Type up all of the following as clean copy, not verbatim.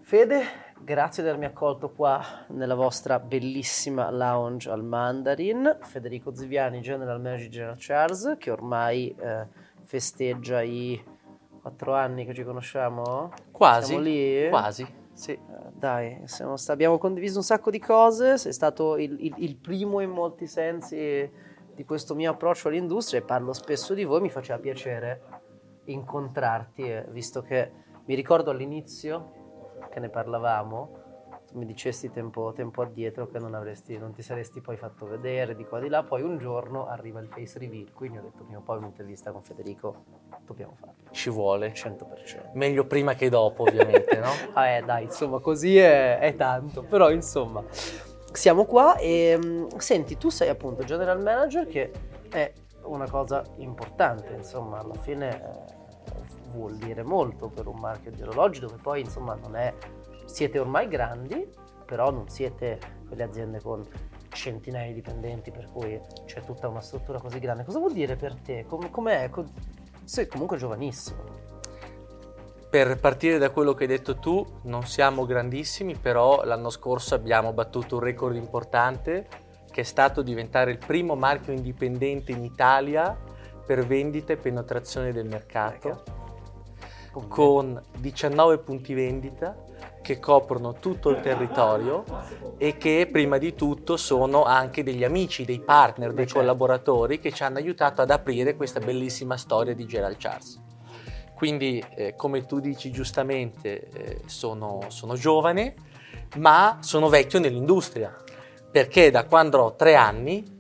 Fede, grazie di avermi accolto qua nella vostra bellissima lounge al Mandarin. Federico Ziviani, General Manager di General Charles, che ormai festeggia i 4 anni che ci conosciamo. Quasi, siamo lì? quasi, sì. Dai, abbiamo condiviso un sacco di cose, sei stato il primo in molti sensi di questo mio approccio all'industria e parlo spesso di voi, mi faceva piacere incontrarti, visto che mi ricordo all'inizio che ne parlavamo, tu mi dicesti tempo addietro che non ti saresti poi fatto vedere di qua di là, poi un giorno arriva il face reveal, quindi ho detto prima o poi un'intervista con Federico dobbiamo farla. Ci vuole. 100%. Meglio prima che dopo, ovviamente, no? Dai, insomma, così è tanto, però insomma, siamo qua e senti, tu sei appunto General Manager, che è una cosa importante, insomma, alla fine vuol dire molto per un marchio di orologi dove poi insomma siete ormai grandi, però non siete quelle aziende con centinaia di dipendenti per cui c'è tutta una struttura così grande. Cosa vuol dire per te? Com'è? Sei comunque giovanissimo. Per partire da quello che hai detto tu, non siamo grandissimi, però l'anno scorso abbiamo battuto un record importante che è stato diventare il primo marchio indipendente in Italia per vendita e penetrazione del mercato, con 19 punti vendita che coprono tutto il territorio e che prima di tutto sono anche degli amici, dei partner, dei collaboratori che ci hanno aiutato ad aprire questa bellissima storia di General Charles. Quindi, come tu dici giustamente, sono giovane, ma sono vecchio nell'industria, perché da quando ho 3 anni,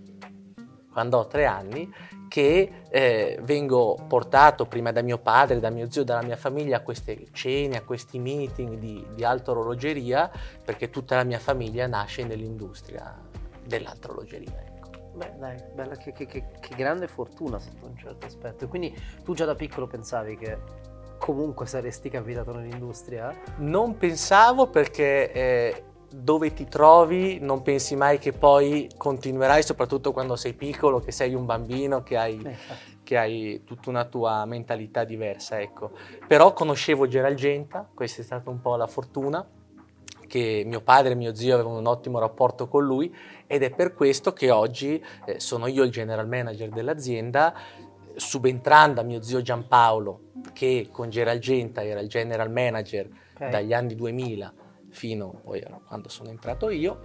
che vengo portato prima da mio padre, da mio zio, dalla mia famiglia a queste cene, a questi meeting di alta orologeria, perché tutta la mia famiglia nasce nell'industria dell'alta orologeria. Ecco. Beh dai, bella, che grande fortuna sotto un certo aspetto. Quindi tu già da piccolo pensavi che comunque saresti capitato nell'industria? Non pensavo, perché dove ti trovi non pensi mai che poi continuerai, soprattutto quando sei piccolo, che sei un bambino, che hai tutta una tua mentalità diversa, ecco. Però conoscevo Geralgenta, questa è stata un po' la fortuna, che mio padre e mio zio avevano un ottimo rapporto con lui, ed è per questo che oggi sono io il general manager dell'azienda, subentrando a mio zio Giampaolo, che con Geralgenta era il general manager dagli anni 2000 fino poi a quando sono entrato io,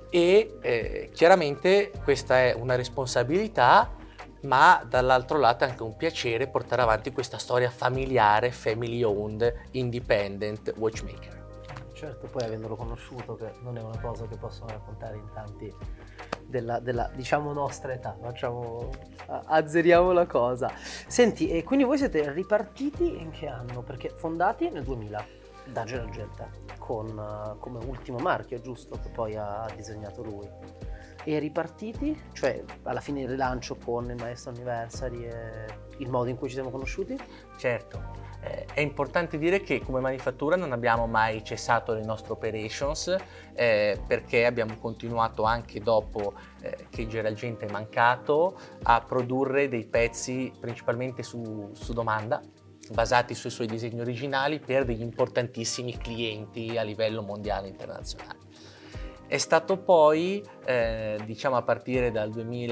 e chiaramente questa è una responsabilità, ma dall'altro lato è anche un piacere portare avanti questa storia familiare, family owned, independent watchmaker. Certo, poi avendolo conosciuto, che non è una cosa che possono raccontare in tanti della diciamo nostra età, azzeriamo la cosa. Senti, e quindi voi siete ripartiti in che anno? Perché fondati nel 2000 da Geralgenta come ultimo marchio, giusto, che poi ha disegnato lui, e ripartiti, cioè alla fine il rilancio con il Maestro Anniversary e il modo in cui ci siamo conosciuti? Certo. È importante dire che come manifattura non abbiamo mai cessato le nostre operations, perché abbiamo continuato anche dopo che Geralgenta è mancato a produrre dei pezzi principalmente su domanda, basati sui suoi disegni originali per degli importantissimi clienti a livello mondiale e internazionale. È stato poi, diciamo a partire dal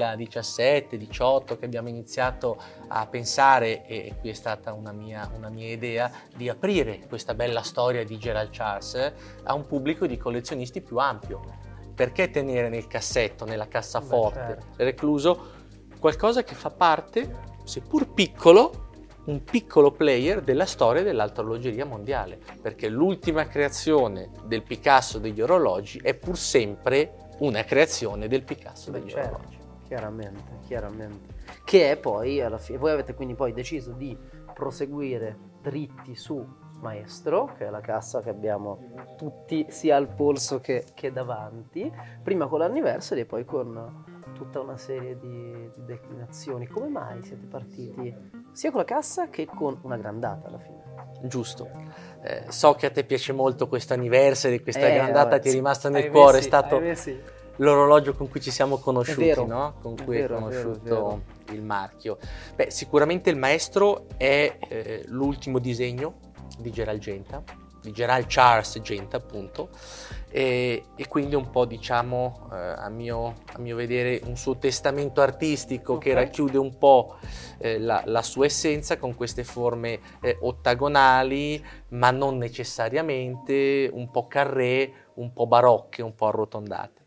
2017-18 che abbiamo iniziato a pensare, e qui è stata una mia idea, di aprire questa bella storia di General Charles a un pubblico di collezionisti più ampio. Perché tenere nel cassetto, nella cassaforte, recluso, qualcosa che fa parte, seppur piccolo, un piccolo player della storia dell'alta orologeria mondiale, perché l'ultima creazione del Picasso degli orologi è pur sempre una creazione del Picasso degli orologi. Chiaramente. Che è poi, alla fine, voi avete quindi poi deciso di proseguire dritti su Maestro, che è la cassa che abbiamo tutti sia al polso che davanti, prima con l'Anniversary e poi con tutta una serie di declinazioni. Come mai siete partiti sia con la cassa che con una grandata alla fine? Giusto. So che a te piace molto questo Anniversary, questa grandata ti è rimasta nel cuore, è stato l'orologio con cui ci siamo conosciuti, no? Con cui hai conosciuto il marchio. Sicuramente il Maestro è l'ultimo disegno di Geralgenta, di Gerald Charles Gent, appunto, e quindi un po', diciamo, a mio vedere, un suo testamento artistico che racchiude un po' la sua essenza, con queste forme ottagonali, ma non necessariamente, un po' carré, un po' barocche, un po' arrotondate.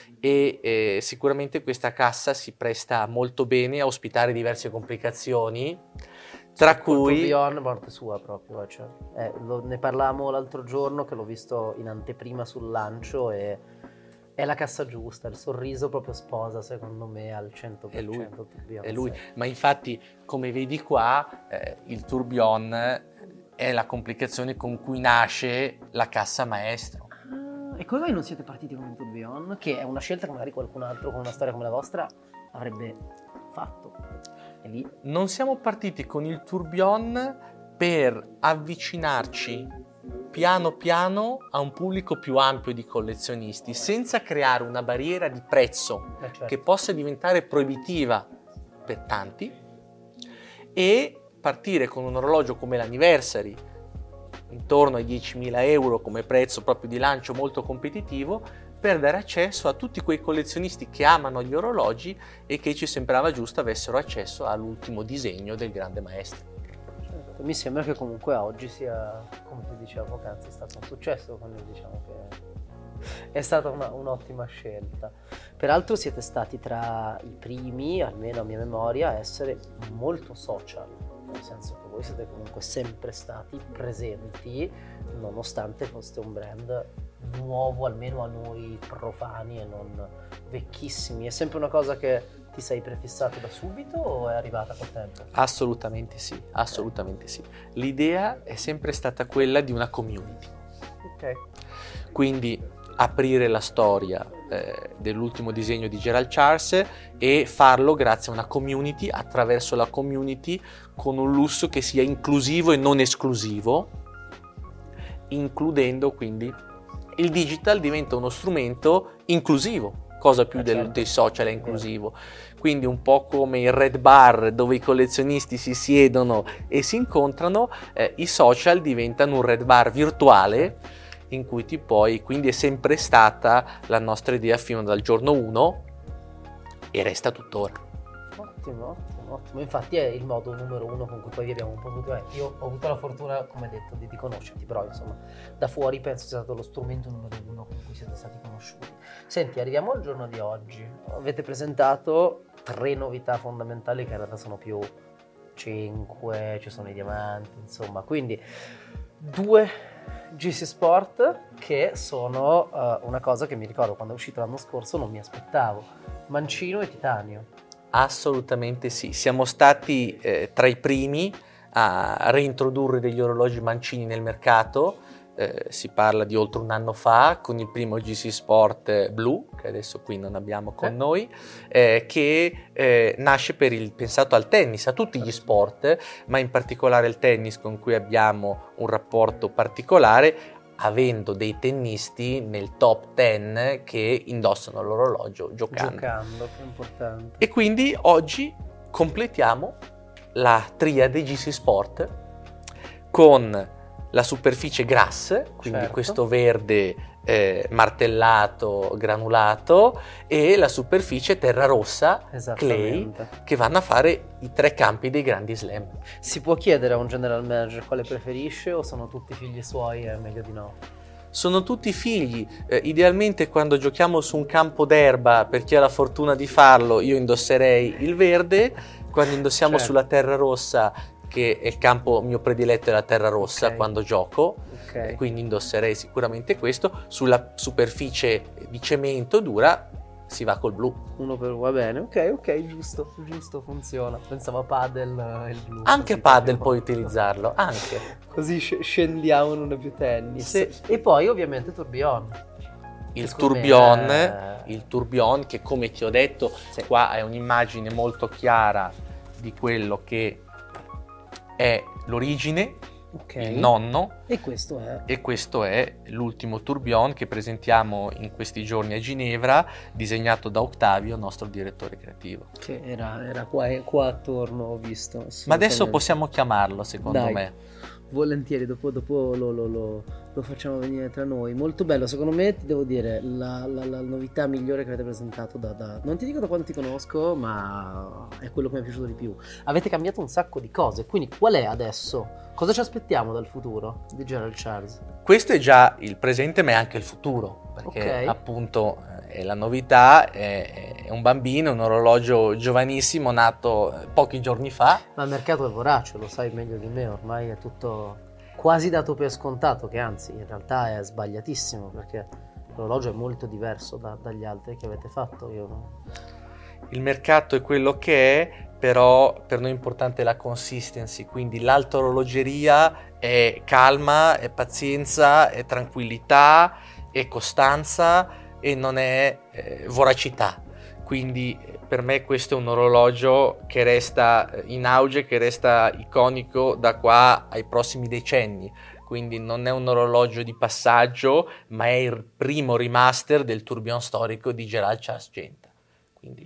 E sicuramente questa cassa si presta molto bene a ospitare diverse complicazioni, tra cui tourbillon, morte sua proprio, cioè, ne parlavamo l'altro giorno, che l'ho visto in anteprima sul lancio, e è la cassa giusta, il sorriso proprio sposa secondo me al 100%. È lui. Ma infatti, come vedi qua, il tourbillon è la complicazione con cui nasce la cassa maestro. E come mai non siete partiti con il tourbillon? Che è una scelta che magari qualcun altro con una storia come la vostra avrebbe fatto. E lì non siamo partiti con il tourbillon per avvicinarci piano piano a un pubblico più ampio di collezionisti, senza creare una barriera di prezzo certo, che possa diventare proibitiva per tanti, e partire con un orologio come l'Anniversary, intorno ai 10.000 euro come prezzo proprio di lancio, molto competitivo, per dare accesso a tutti quei collezionisti che amano gli orologi e che ci sembrava giusto avessero accesso all'ultimo disegno del grande maestro. Certo, mi sembra che comunque oggi sia, come ti dicevo poc'anzi, è stato un successo, quindi diciamo che è stata un'ottima scelta. Peraltro siete stati tra i primi, almeno a mia memoria, a essere molto social, nel senso che voi siete comunque sempre stati presenti, nonostante foste un brand nuovo, almeno a noi profani e non vecchissimi. È sempre una cosa che ti sei prefissato da subito o è arrivata col tempo? Assolutamente sì, assolutamente sì. L'idea è sempre stata quella di una community. Quindi aprire la storia dell'ultimo disegno di Gerald Charles e farlo grazie a una community, attraverso la community, con un lusso che sia inclusivo e non esclusivo, includendo quindi il digital diventa uno strumento inclusivo, cosa più dei social è inclusivo. Quindi un po' come il Red Bar dove i collezionisti si siedono e si incontrano, i social diventano un Red Bar virtuale in cui ti puoi, quindi è sempre stata la nostra idea fino dal giorno 1 e resta tuttora. Ottimo. Infatti è il modo numero 1 con cui poi vi abbiamo un po' potuto. Io ho avuto la fortuna, come detto, di conoscerti, però insomma da fuori penso sia stato lo strumento numero 1 con cui siete stati conosciuti. Senti, arriviamo al giorno di oggi. Avete presentato 3 novità fondamentali, che in realtà sono più 5, ci sono i diamanti, insomma, quindi 2 GC Sport che sono una cosa che mi ricordo quando è uscito l'anno scorso non mi aspettavo, mancino e titanio. Assolutamente sì, siamo stati tra i primi a reintrodurre degli orologi mancini nel mercato. Si parla di oltre un anno fa, con il primo GC Sport blu, che adesso qui non abbiamo con noi, che nasce pensato al tennis, a tutti gli sport, ma in particolare il tennis, con cui abbiamo un rapporto particolare, avendo dei tennisti nel top 10 che indossano l'orologio giocando, che è importante. E quindi oggi completiamo la triade GC Sport con la superficie grass, quindi questo verde martellato, granulato, e la superficie terra rossa, clay, che vanno a fare i 3 campi dei grandi slam. Si può chiedere a un general manager quale preferisce o sono tutti figli suoi e è meglio di no? Sono tutti figli, idealmente quando giochiamo su un campo d'erba, per chi ha la fortuna di farlo, io indosserei il verde, quando indossiamo sulla terra rossa, che è il campo mio prediletto, è la terra rossa quando gioco, quindi indosserei sicuramente questo. Sulla superficie di cemento dura si va col blu. Uno per va bene, ok, giusto, funziona. Pensavo a padel il blu. Anche padel puoi utilizzarlo, anche. Così scendiamo, non è più tennis. Sì. E poi ovviamente tourbillon. Il tourbillon che, come ti ho detto, qua è un'immagine molto chiara di quello che è l'origine, il nonno, e questo è l'ultimo tourbillon che presentiamo in questi giorni a Ginevra, disegnato da Octavio, nostro direttore creativo, che era qua attorno, ho visto. Ma adesso possiamo chiamarlo, secondo me. Volentieri, dopo lo lo facciamo venire tra noi. Molto bello, secondo me, ti devo dire, la novità migliore che avete presentato non ti dico da quando ti conosco, ma è quello che mi è piaciuto di più. Avete cambiato un sacco di cose, quindi qual è adesso? Cosa ci aspettiamo dal futuro di Gerald Charles? Questo è già il presente, ma è anche il futuro, perché appunto è la novità, è un bambino, un orologio giovanissimo, nato pochi giorni fa. Ma il mercato è vorace, lo sai meglio di me, ormai è tutto quasi dato per scontato, che anzi in realtà è sbagliatissimo, perché l'orologio è molto diverso dagli altri che avete fatto. Il mercato è quello che è, però per noi è importante la consistency, quindi l'alta orologeria è calma, è pazienza, è tranquillità, è costanza e non è voracità. Quindi per me questo è un orologio che resta in auge, che resta iconico da qua ai prossimi decenni. Quindi non è un orologio di passaggio, ma è il primo remaster del tourbillon storico di Gerald Charles Genta. Quindi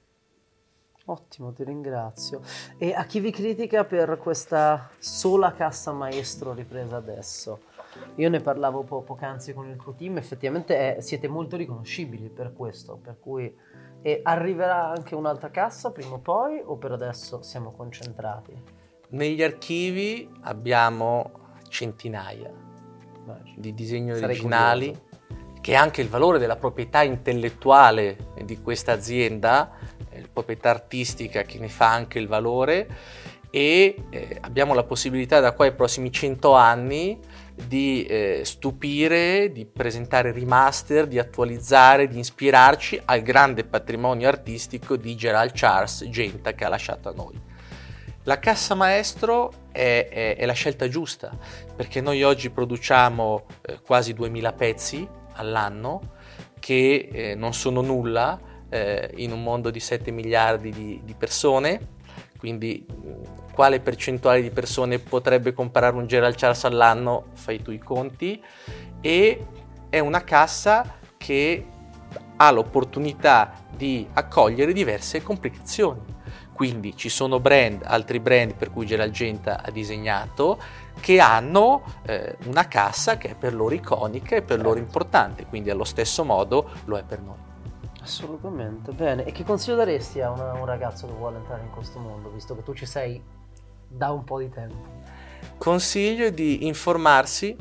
ottimo, ti ringrazio. E a chi vi critica per questa sola cassa maestro ripresa adesso? Io ne parlavo poc'anzi con il tuo team, effettivamente siete molto riconoscibili per questo, per cui arriverà anche un'altra cassa prima o poi, o per adesso siamo concentrati? Negli archivi abbiamo centinaia di disegni originali, che è anche il valore della proprietà intellettuale di questa azienda, proprietà artistica che ne fa anche il valore, e abbiamo la possibilità da qua ai prossimi 100 anni di stupire, di presentare remaster, di attualizzare, di ispirarci al grande patrimonio artistico di Gerald Charles Genta che ha lasciato a noi. La cassa maestro è la scelta giusta, perché noi oggi produciamo quasi 2000 pezzi all'anno, che non sono nulla in un mondo di 7 miliardi di persone, quindi quale percentuale di persone potrebbe comprare un Gerald Charles all'anno? Fai tu i conti. E è una cassa che ha l'opportunità di accogliere diverse complicazioni. Quindi ci sono altri brand per cui Gerald Genta ha disegnato, che hanno una cassa che è per loro iconica e per loro importante, quindi allo stesso modo lo è per noi. Assolutamente, bene. E che consiglio daresti a un ragazzo che vuole entrare in questo mondo, visto che tu ci sei da un po' di tempo? Consiglio di informarsi,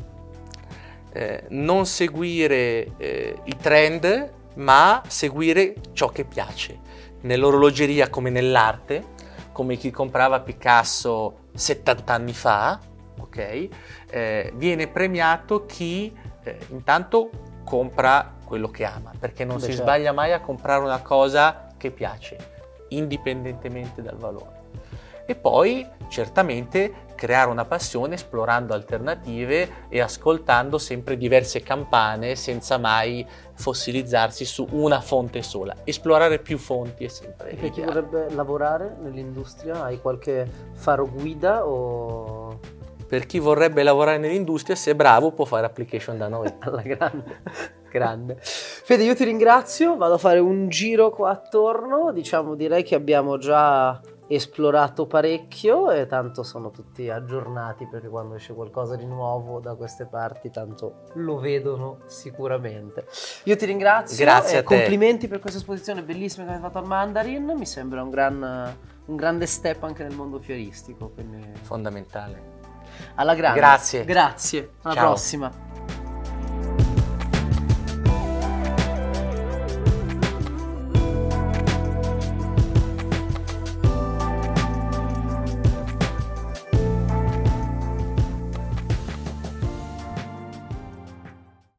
non seguire i trend, ma seguire ciò che piace. Nell'orologeria come nell'arte, come chi comprava Picasso 70 anni fa, viene premiato chi intanto compra quello che ama, perché non si sbaglia mai a comprare una cosa che piace, indipendentemente dal valore. E poi certamente creare una passione esplorando alternative e ascoltando sempre diverse campane senza mai fossilizzarsi su una fonte sola. Esplorare più fonti è sempre ideale. E per chi vorrebbe lavorare nell'industria, hai qualche faro guida o... Per chi vorrebbe lavorare nell'industria, se è bravo può fare application da noi. Alla grande, grande. Fede, io ti ringrazio, vado a fare un giro qua attorno, direi che abbiamo già esplorato parecchio e tanto sono tutti aggiornati, perché quando esce qualcosa di nuovo da queste parti tanto lo vedono sicuramente. Io ti ringrazio. Grazie a te. Complimenti per questa esposizione bellissima che hai fatto al Mandarin, mi sembra un grande step anche nel mondo fieristico, quindi... fondamentale. Alla grande. Grazie. Alla Ciao. prossima.